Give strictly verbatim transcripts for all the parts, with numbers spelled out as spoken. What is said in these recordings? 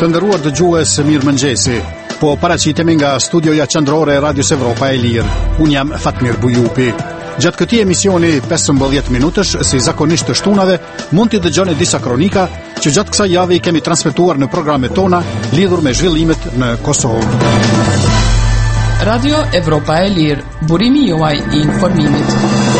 Të nderuar dëgjues, mirëmëngjesi. Po paraqitemi nga studioja qendrore e Radios Evropa e Lirë. Unë jam Fatmir Bujupi. Gjatë këtij emisioni pesëmbëdhjetë minutësh, si zakonisht të shtunave, mund t'i dëgjoni disa kronika që gjatë kësaj jave i kemi transmetuar në programet tona lidhur me zhvillimet në Kosovë. Radio Evropa e Lirë, burimi juaj i informimit.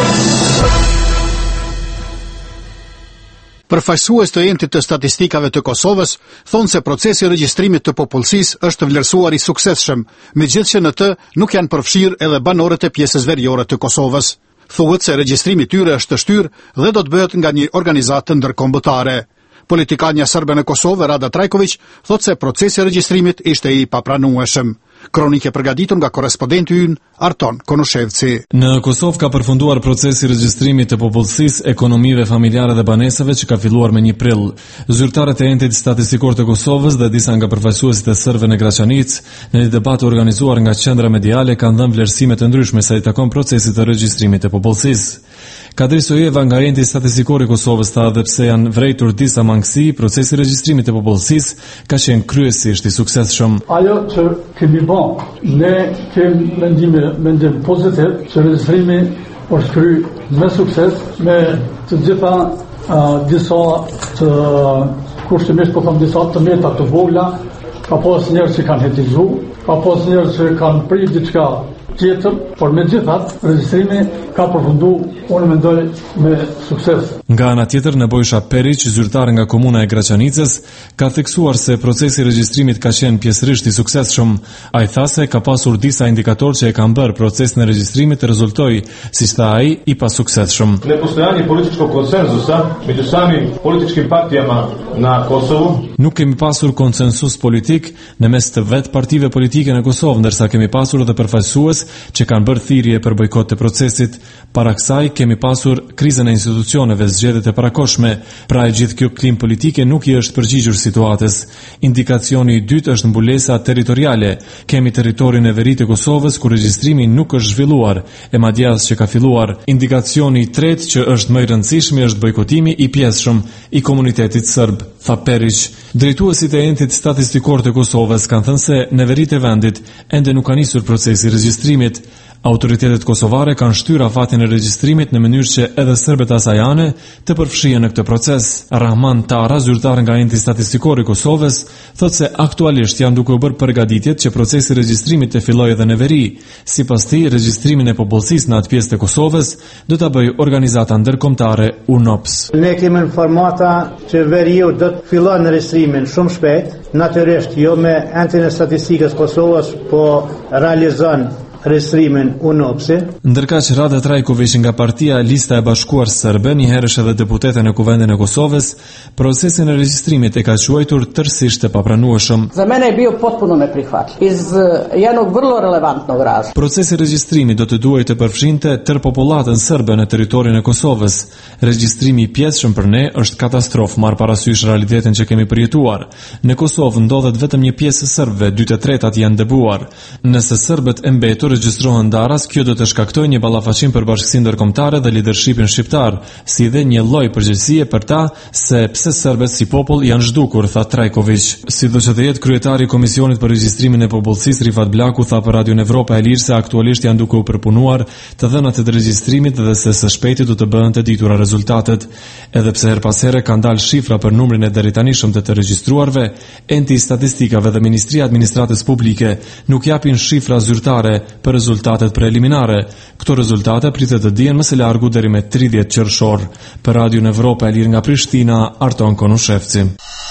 Përfaqësues të entit të statistikave të Kosovës thonë se procesi i regjistrimit të popullsisë është vlerësuar i suksesshëm, megjithëse në të nuk janë përfshirë edhe banorët e pjesës veriore të Kosovës. Thuhet se regjistrimi i tyre është të shtyrë dhe do të bëhet nga një organizatë ndërkombëtare. Politikania serbe në Kosovë, Rada Trajković, thotë se procesi i regjistrimit ishte i papranueshëm. Kronike përgatitur nga korrespondenti ynë Arton Konushevci. Në Kosovë ka përfunduar procesi i regjistrimit të popullsisë, ekonomive familjare dhe banesave që ka filluar me një prill. Zyrtarët e entit statistikor të Kosovës dhe disa nga përfaqësuesit e serbëve në Graçanicë në një debat organizuar nga qendra mediale kanë dhënë vlerësime të ndryshme sa i takon procesit të regjistrimit të popullsisë. Kadri Sojeva nga enti statistikor i Kosovës tha edhe pse janë vërejtur disa mangësi, procesi i regjistrimit të popullsisë ka qenë kryesisht i suksesshëm. Ajo që kemi bën, ne kemi mendim mendim pozitiv që regjistrimi është kryer me sukses me të gjitha uh, disa të kushtimisht po them disa të meta të vogla, ka pas njerëz që kanë hetizu, ka pas njerëz që kanë prirë diçka tjetër, por me gjithat, regjistrimi ka përfunduar, unë mendoj, me sukses. Nga ana tjetër, Nebojša Perić, zyrtar nga komuna e Graçanicës, ka theksuar se procesi i regjistrimit ka qenë pjesërisht i suksesshëm. Ai tha se ka pasur disa indikatorë që e kanë bërë procesin e regjistrimit të rezultojë, siç tha ai, i pasuksesshëm. Nepostojanje političkog konsenzusa među samim političkim partijama na Kosovu. Nuk kemi pasur konsensus politik në mes të vetë partive politike në Kosovë, ndërsa kemi pasur edhe përfaqësues që kanë bërë thirrje për bojkot të procesit. Para kësaj kemi pasur krizën e institucioneve, zgjedhjet e parakohshme, pra e gjithë kjo klim politike nuk i është përgjigjur situatës. Indikacioni i dytë është mbulesa territoriale. Kemi territorin e veri të Kosovës ku regjistrimi nuk është zhvilluar, e madje as që ka filluar. Indikacioni i tretë që është më i rëndësishmi është bojkotimi i pjesshëm i komunitetit serb, tha Perić. Drejtuesit e entit statistikor të Kosovës kanë thënë se në veritë e vendit ende nuk ka nisur procesi i regjistrimit. Autoritetet kosovare kanë shtyr afatin e regjistrimit në mënyrë që edhe serbët asajane të përfshihen në këtë proces. Rahman Tara, zyrtar nga enti statistikor i Kosovës, thotë se aktualisht janë duke u bërë përgatitjet që procesi i regjistrimit të fillojë edhe në veri. Sipas tij, regjistrimin e popullsisë në atë pjesë të Kosovës do ta bëjë organizata ndërkombëtare U N O P S. Ne kemi informata që veriu do të fillojë regjistrimin shumë shpejt, natyrisht jo me entin e statistikës Kosovës, po realizon regjistrimin U N O P S-i. Ndërkaq Rada Trajković nga partia Lista e Bashkuar Serbe, një herësh edhe deputete në Kuvendin e Kosovës, procesin e regjistrimit e ka quajtur tërësisht të papranueshëm. Za mene je bio potpuno neprihvatljiv iz jednog vrlo relevantnog razloga. Procesi i regjistrimit do të duhej të përfshinte tërë popullatën serbe në territorin e Kosovës. Regjistrimi i pjesshëm për ne është katastrofë, marr parasysh realitetin që kemi përjetuar. Në Kosovë ndodhet vetëm një pjesë e serbëve, dy të tretat janë dëbuar. Nëse serbët e mbetur regjistrohen daras, kjo do të shkaktojë një ballafaqim për bashkësinë ndërkombëtare dhe lidershipin shqiptar, si dhe një lloj përgjegjësie për ta se pse serbët si popull janë zhdukur, tha Trajković. Sidoqë të jetë kryetari i Komisionit për regjistrimin e popullsisë Rifat Blaku tha për Radio Evropa e Lirë se aktualisht janë duke u përpunuar të dhënat e regjistrimit dhe se së shpejti do të bëhen të ditura rezultatet. Edhe pse her pas here kanë dalë shifra për numrin e deritanishëm të të regjistruarve, enti i statistikave dhe Ministria e Administratës Publike nuk japin shifra zyrtare për rezultatet preliminare. Këto rezultate pritet të dihen më së largu deri me tridhjetë qershor. Për Radio Evropa e Lirë nga Prishtina, Arton Konushevci.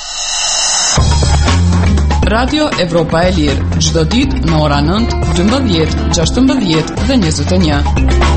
Radio Evropa e Lirë, çdo ditë në ora nëntë, dymbëdhjetë, gjashtëmbëdhjetë dhe njëzet e një.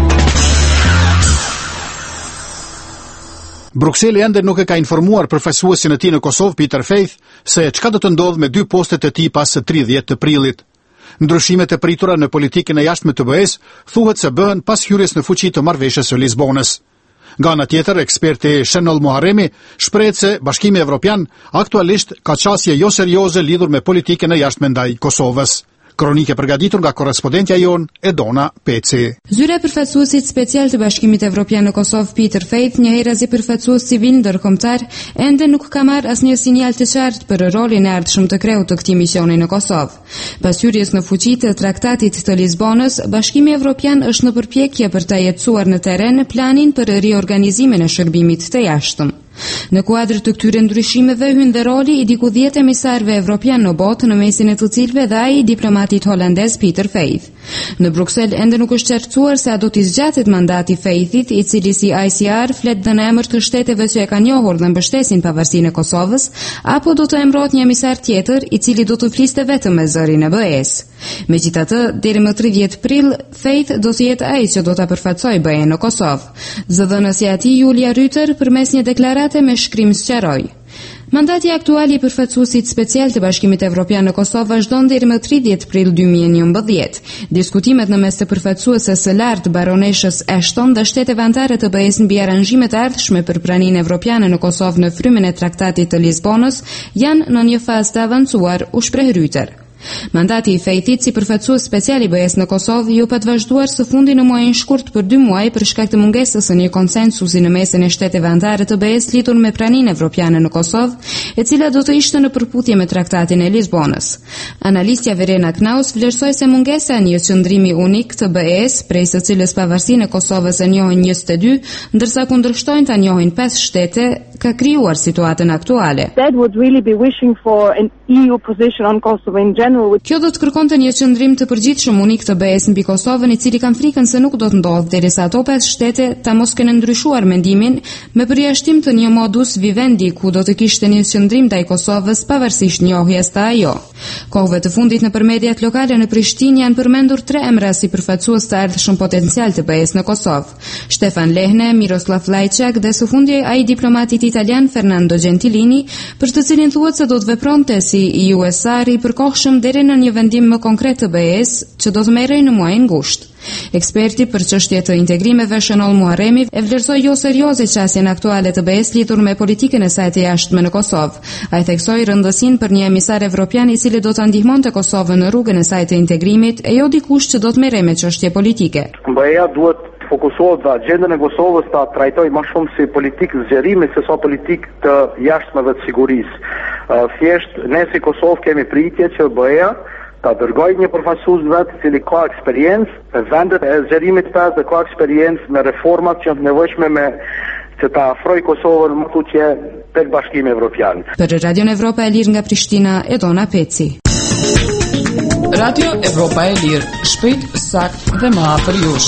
Brukseli ende nuk e ka informuar përfaqësuesin e tij në Kosovë, Peter Faith, se çka do të ndodhë me dy postet e tij pas së tridhjetë të prillit. Ndryshimet e pritura në politikën e jashtme të B E S thuhet se bëhen pas hyrjes në fuqi të marrëveshjes së Lisbonës. Nga ana tjetër, eksperti Shenol Muharremi shprehet se Bashkimi Evropian aktualisht ka qasje jo serioze lidhur me politikën e jashtme ndaj Kosovës. Kronike përgatitur nga korrespondentja jon Edona Peci. Zyra e përfaqësuesit special të Bashkimit Evropian në Kosovë Peter Faith, njëherëzi përfaqësues civil ndërkombëtar, ende nuk ka marrë asnjë sinjal të qartë për rolin e ardhshëm të kreu të këtij misioni në Kosovë. Pas hyrjes në fuqi të Traktatit të Lisbonës, Bashkimi Evropian është në përpjekje për ta jetësuar në terren planin për riorganizimin e shërbimit të jashtëm. Në kuadër të këtyre ndryshimeve hyn dhe roli i diku dhjetë emisarëve evropian në botë, në mesin e të cilëve dhe ai diplomatit holandez Peter Faith. Në Bruksel ende nuk është qartësuar se a do t'i zgjatet mandati Faithit, i cili si I C R flet dhe në emër të shteteve që e kanë njohur dhe mbështesin pavarësinë e Kosovës, apo do të emërohet një emisar tjetër i cili do të fliste vetëm me zërin e B E-s. Megjithatë, deri më tridhjetë prill, Faith do të jetë ai që do ta përfaqësojë B E në Kosovë. Zëdhënësja e tij Julia Ryter përmes një deklarate me shkrim sqaroi: Mandati aktual i përfaqësuesit special të Bashkimit Evropian në Kosovë vazhdon deri më tridhjetë prill dy mijë e njëmbëdhjetë. Diskutimet në mes të përfaqësuesës së lartë baroneshës Ashton dhe shteteve anëtare të B E-s mbi aranxhimet e ardhshme për praninë evropiane në Kosovë në frymën e Traktatit të Lisbonës janë në një fazë të avancuar, u shpreh Ryter. Mandati i Faithit si përfaqësues special i B E-s në Kosovë ju pa të vazhduar së fundi në muajin shkurt për dy muaj për shkak të mungesës së një konsensusi në mesin e shteteve anëtare të B E-s lidhur me praninë evropiane në Kosovë, e cila do të ishte në përputhje me Traktatin e Lisbonës. Analistja Verena Knaus vlerësoi se mungesa e një qëndrimi unik të B E-s, prej së cilës pavarësinë e Kosovës e njohin njëzet e dy, ndërsa kundërshtojnë ta njohin pesë shtete, ka krijuar situatën aktuale. That would really be wishing for an E U position on Kosovo in general. Kjo do të kërkonte një qëndrim të përgjithshëm unik të B E-s mbi Kosovën, i cili kanë frikën se nuk do të ndodhë derisa ato pesë shtete ta mos kenë ndryshuar mendimin me përjashtim të një modus vivendi ku do të kishte një qëndrim ndaj Kosovës pavarësisht njohjes të ajo. Kohëve të fundit nëpër mediat lokale në Prishtinë janë përmendur tre emra si përfaqësues të ardhshëm potencial të B E-s në Kosovë: Stefan Lehne, Miroslav Lajçak dhe së fundi ai diplomatit italian Fernando Gentilini, për të cilin thuhet se do të vepronte si i U S R i përkohshëm deri në një vendim më konkret të B E-s që do të merrej në muajin gusht. Eksperti për çështje të integrimeve Shënoll Muharremi e vlerësoi jo serioze qasjen aktuale të B E-s lidhur me politikën e saj të jashtme në Kosovë. Ai theksoi rëndësinë për një emisar evropian i cili do ta ndihmonte Kosovën në rrugën e saj të integrimit, e jo dikush që do të merrej me çështje politike. B E-ja duhet fokusohet dhe agendën e Kosovës ta trajtoj më shumë si politikë zgjerimi se sa politikë të jashtme dhe të sigurisë. Uh, Thjesht ne si Kosovë kemi pritje që B E-ja ta dërgoj një përfaqësues vetë i cili ka eksperiencë në vendet e zgjerimit të dhe ka eksperiencë me reformat që janë të nevojshme me që ta afroj Kosovën më tutje tek Bashkimi Evropian. Për Radion Evropa e Lirë nga Prishtina, Edona Peci. Radio Evropa e Lirë, shpejt, sakt dhe më afër jush.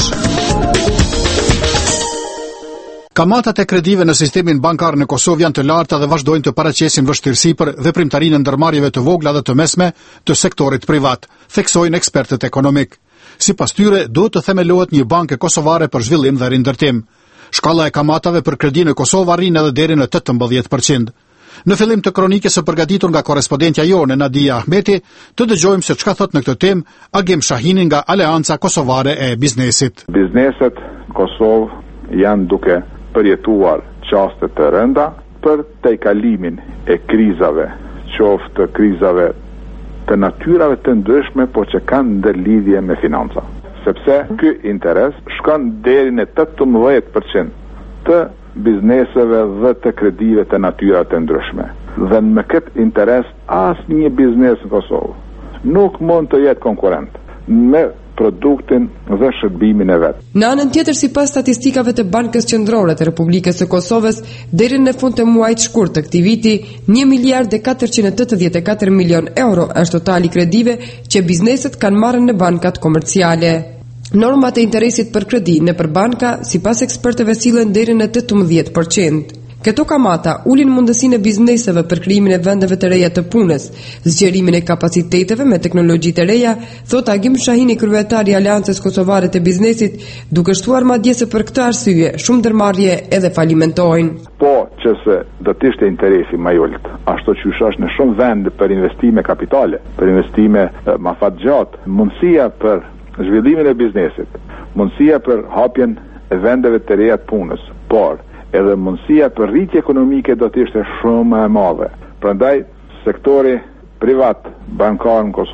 Kamatat e kredive në sistemin bankar në Kosovë janë të larta dhe vazhdojnë të paraqesin vështirësi për veprimtarinë e ndërmarrjeve të vogla dhe të mesme të sektorit privat, theksojnë ekspertët ekonomik. Sipas tyre, duhet të themelohet një bankë kosovare për zhvillim dhe rindërtim. Shkalla e kamatave për kredi në Kosovë arrin edhe deri në tetëmbëdhjetë përqind. Në fillim të kronikës së përgatitur nga korrespondentja jone Nadia Ahmeti, të dëgjojmë se çka thot në këtë temë Agim Shahini nga Aleanca Kosovare e Biznesit. Bizneset Kosovë janë duke përjetuar qaste të rënda për tejkalimin e krizave, qoftë krizave të natyrave të ndryshme, po që kanë ndërlidhje me financa. Sepse ky interes shkon deri në tetëmbëdhjetë përqind të bizneseve dhe të kredive të natyra të ndryshme. Dhe me këtë interes asnjë biznes në Kosovë nuk mund të jetë konkurrent me produktin dhe shërbimin e vet. Në anën tjetër, sipas statistikave të Bankës Qendrore të Republikës së Kosovës, deri në fund të muajit shkurt të këtij viti, një miliard e katërqind e tetëdhjetë e katër milion euro është totali kredive që bizneset kanë marrë në bankat komerciale. Normat e interesit për kredi në për banka, sipas ekspertëve, sillen deri në tetëmbëdhjetë përqind. Këto kamata ulin mundësinë e bizneseve për krijimin e vendeve të reja të punës, zgjerimin e kapaciteteve me teknologji të reja, thot Agim Shahini, kryetari i Aleancës Kosovare të Biznesit, duke shtuar madje se për këtë arsye shumë ndërmarrje edhe falimentojnë. Po, që se do të ishte interesi më i ulët, ashtu që është në shumë vende për investime kapitale, për investime më fatgjatë, mundësia për zhvillimin e biznesit, mundësia për hapjen e vendeve të reja të punës, por edhe mundësia për rritje ekonomike do të ishte shumë e madhe. Prandaj sektori privat bankar në Kosovë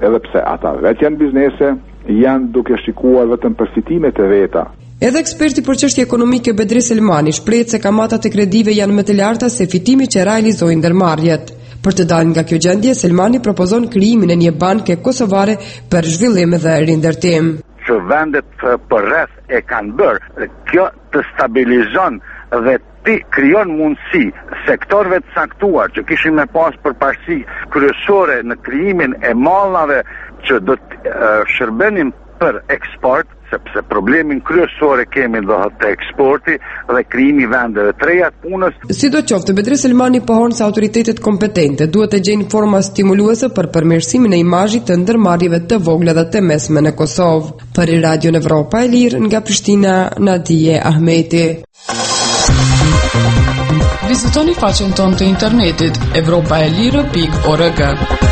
edhe pse ata vetë janë biznese, janë duke shikuar vetëm përfitimet e veta. Edhe eksperti për çështje ekonomike Bedri Selmani shprehet se kamatat e kredive janë më të larta se fitimi që realizojnë ndërmarrjet. Për të dalë nga kjo gjendje, Selmani propozon krijimin e një banke kosovare për zhvillim dhe rindërtim. Që vendet për rreth e kanë bërë, kjo të stabilizon dhe ti krijon mundësi sektorëve të caktuar që kishin me pas përparësi kryesore në krijimin e mallave që do të uh, shërbenin për eksport, sepse problemin kryesor e kemi do të eksporti dhe krijimi vendeve të reja të punës. Sidoqoftë, Bedri Selmani pohon se autoritetet kompetente duhet të gjejnë forma stimuluese për përmirësimin e imazhit të ndërmarrjeve të vogla dhe të mesme në Kosovë. Për Radio Evropa e Lirë nga Prishtina, Nadije Ahmeti. Vizitoni faqen tonë të internetit evropaelire pikë org.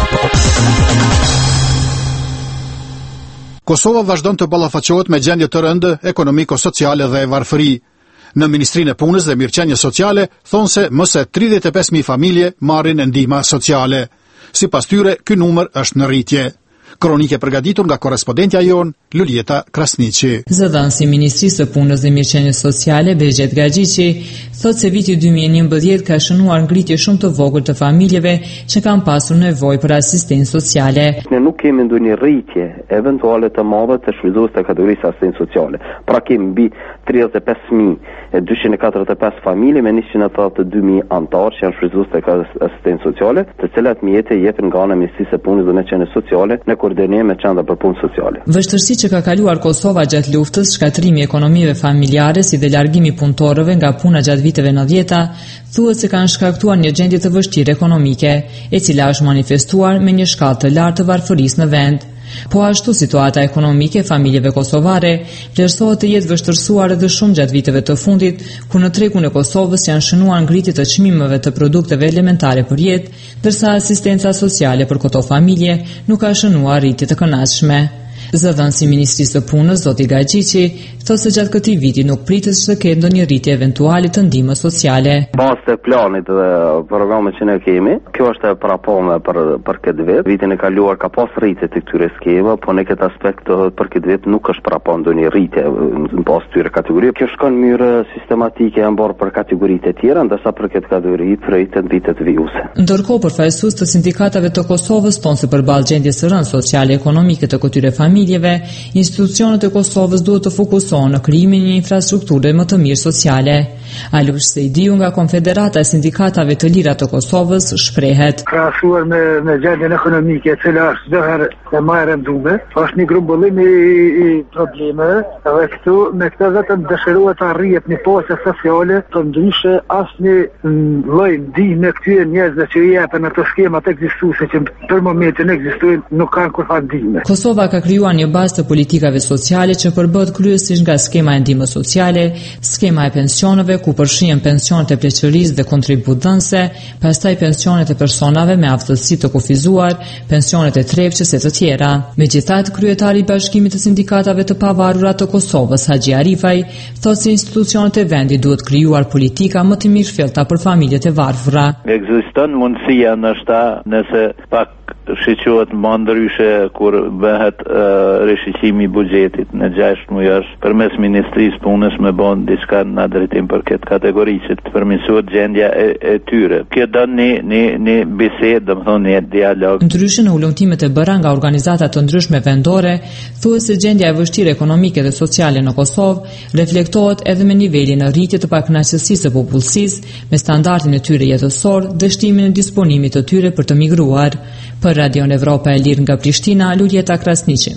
Kosova vazhdon të ballafaqohet me gjendje të rëndë ekonomiko-sociale dhe varfëri. Në Ministrinë e Punës dhe Mirëqenies Sociale thonë se më se tridhjetë e pesë mijë familje marrin ndihmë sociale. Sipas tyre, ky numër është në rritje. Kronike përgatitur nga korrespondentja jon Lulieta Krasniqi. Zëdhënësi i Ministrisë së Punës dhe Mirëqenies Sociale Behgjet Gaxhiqi thotë se viti dy mijë e njëmbëdhjetë ka shënuar ngritje shumë të vogël të familjeve që kanë pasur nevojë për asistencë sociale. Ne nuk kemi ndonjë rritje eventuale të madhe të shfrytzues të kategorisë asistencë sociale. Pra kemi mbi tridhjetë e pesë mijë duecento e katërdhjetë e pesë familje me njëqind e tetëdhjetë e dy mijë anëtar që janë shfrytzues të asistencë sociale, të cilat mjete jepen nga ana e Ministrisë së Punës dhe Mirëqenies Sociale në koordinim me qendra për punë sociale. Vështirësi që ka kaluar Kosova gjatë luftës, shkatrimi i ekonomive familjare si dhe largimi punëtorëve nga puna gjatë viteve nëntëdhjetë, thuhet se kanë shkaktuar një gjendje të vështirë ekonomike, e cila është manifestuar me një shkallë të lartë të varfërisë në vend. Po ashtu situata ekonomike e familjeve kosovare vlerësohet të jetë vështirësuar edhe shumë gjatë viteve të fundit, ku në tregun e Kosovës janë shënuar ngritje të çmimeve të produkteve elementare për jetë, ndërsa asistenca sociale për këto familje nuk ka shënuar rritje të kënaqshme. Zëdhënësi i Ministrisë së Punës, zoti Gaxhiqi, thotë se gjatë këtij viti nuk pritet të ketë ndonjë rritje eventuale të ndihmës sociale. Pas të planit dhe programit që ne kemi, kjo është e parapome për për këtë vit. Vitin e kaluar ka pas rritje të këtyre skema, po në këtë aspekt për këtë vit nuk është parapon ndonjë rritje në pas këtyre kategorive. Kjo shkon në mënyrë sistematike e mbar për kategoritë e tjera, ndërsa për këtë kategori rritet vitet vijuse. Ndërkohë, përfaqësues të sindikatave të Kosovës thonë se përballë gjendjes së rëndë sociale ekonomike të këtyre familjeve, institucionet e Kosovës duhet të fokusohen në krijimin e një infrastrukture më të mirë sociale. Alush Sejdiu nga Konfederata e Sindikatave të Lira të Kosovës shprehet. Krahasuar me, me gjendjen ekonomike, e cila është çdo herë e më e rënduar, është një grumbullim i, i problemeve, dhe këtu me këtë vetëm dëshirohet të arrihet një pose sociale, të ndryshe asnjë lloj ndihme këtyre njerëzve që i japen ato skemat ekzistuese që për momentin ekzistojnë, nuk kanë kurrë ndihmë. Kosova ka krijuar një bazë të politikave sociale që përbëhet kryesisht nga skema e ndihmës sociale, skema e pensioneve ku përfshihen pensionet e pleqërisë dhe kontributdhënëse, pastaj pensionet e personave me aftësi të kufizuar, pensionet e trepçës e të tjera. Megjithatë, kryetari i Bashkimit të Sindikatave të Pavarura të Kosovës, Haxhi Arifaj, thotë se institucionet e vendit duhet krijuar politika më të mirëfillta për familjet e varfëra. Ekziston mundësia ndoshta nëse pak shiqohet më ndryshe kur bëhet uh, rishiqimi i buxhetit në gjashtë muash përmes Ministrisë Punës me bën diçka në drejtim për këtë kategori që të përmirësohet gjendja e, e tyre. Kjo don një një një bisedë, domethënë një dialog. Ndryshe në ulëmtimet e bëra nga organizata të ndryshme vendore, thuhet se gjendja e vështirë ekonomike dhe sociale në Kosovë reflektohet edhe me nivelin e rritjes të pakënaqësisë së popullsisë, me standardin e tyre jetësor dhe shtimin e disponimit të tyre për të migruar. Për Radio Evropa e Lirë nga Prishtina, Lulieta Krasniqi.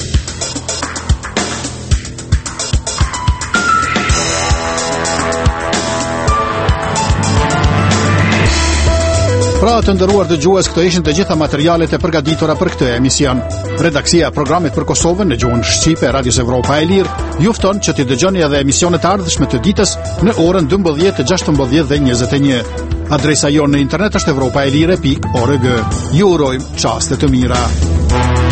Pra të nderuar dëgjues, këto ishin të gjitha materialet e përgatitura për këtë emision. Redaksia e programit për Kosovën në gjuhën shqipe e Radios Evropa e Lirë ju fton që t'i dëgjoni edhe emisionet e ardhshme të ditës në orën dymbëdhjetë, gjashtëmbëdhjetë dhe njëzet e një. Adresa jonë në internet është evropaelire pikë org. Ju urojmë çaste të mira.